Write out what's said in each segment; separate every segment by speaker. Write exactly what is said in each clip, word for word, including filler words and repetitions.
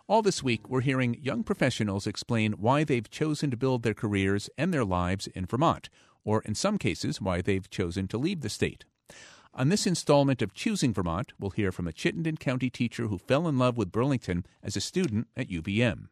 Speaker 1: All this week, we're hearing young professionals explain why they've chosen to build their careers and their lives in Vermont, or in some cases, why they've chosen to leave the state. On this installment of Choosing Vermont, we'll hear from a Chittenden County teacher who fell in love with Burlington as a student at U V M.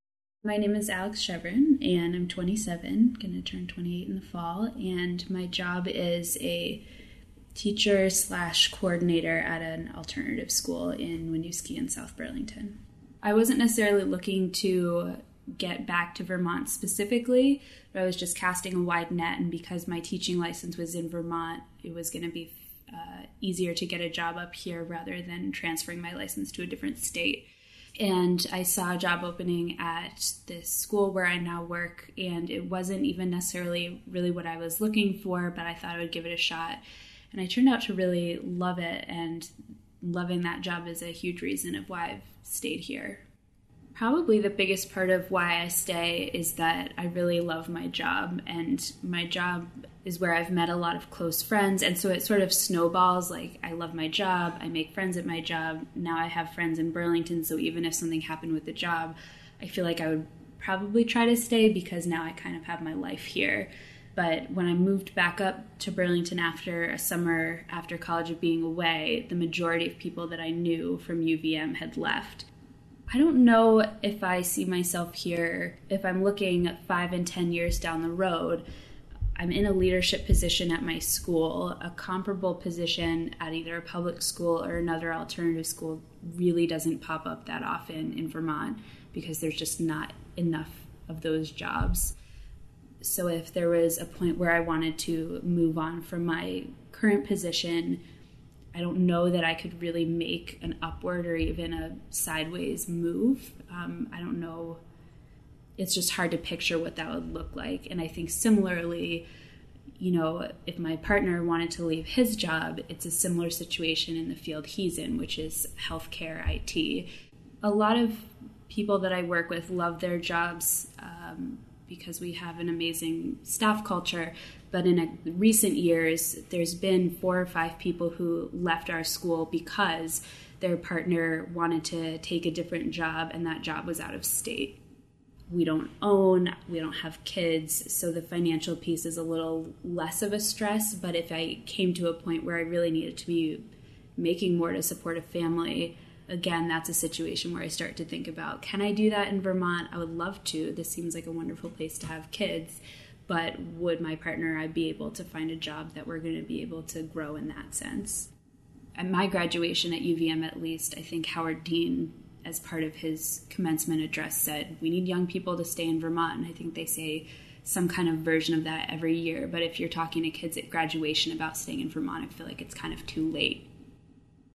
Speaker 2: My name is Alex Chevron, and I'm twenty-seven, going to turn twenty-eight in the fall, and my job is a teacher slash coordinator at an alternative school in Winooski in South Burlington. I wasn't necessarily looking to get back to Vermont specifically, but I was just casting a wide net, and because my teaching license was in Vermont, it was going to be uh, easier to get a job up here rather than transferring my license to a different state. And I saw a job opening at this school where I now work, and it wasn't even necessarily really what I was looking for, but I thought I would give it a shot. And I turned out to really love it, and loving that job is a huge reason of why I've stayed here. Probably the biggest part of why I stay is that I really love my job, and my job is where I've met a lot of close friends, and so it sort of snowballs. Like, I love my job, I make friends at my job, now I have friends in Burlington, so even if something happened with the job, I feel like I would probably try to stay because now I kind of have my life here. But when I moved back up to Burlington after a summer after college of being away, the majority of people that I knew from U V M had left. I don't know if I see myself here. If I'm looking five and ten years down the road, I'm in a leadership position at my school. A comparable position at either a public school or another alternative school really doesn't pop up that often in Vermont because there's just not enough of those jobs. So if there was a point where I wanted to move on from my current position, I don't know that I could really make an upward or even a sideways move. Um, I don't know. It's just hard to picture what that would look like. And I think similarly, you know, if my partner wanted to leave his job, it's a similar situation in the field he's in, which is healthcare I T. A lot of people that I work with love their jobs um, because we have an amazing staff culture. But in a, recent years, there's been four or five people who left our school because their partner wanted to take a different job, and that job was out of state. We don't own, we don't have kids, so the financial piece is a little less of a stress. But if I came to a point where I really needed to be making more to support a family, again, that's a situation where I start to think about, can I do that in Vermont? I would love to. This seems like a wonderful place to have kids. But would my partner and I be able to find a job that we're going to be able to grow in that sense? At my graduation at U V M, at least, I think Howard Dean, as part of his commencement address, said, we need young people to stay in Vermont. And I think they say some kind of version of that every year. But if you're talking to kids at graduation about staying in Vermont, I feel like it's kind of too late.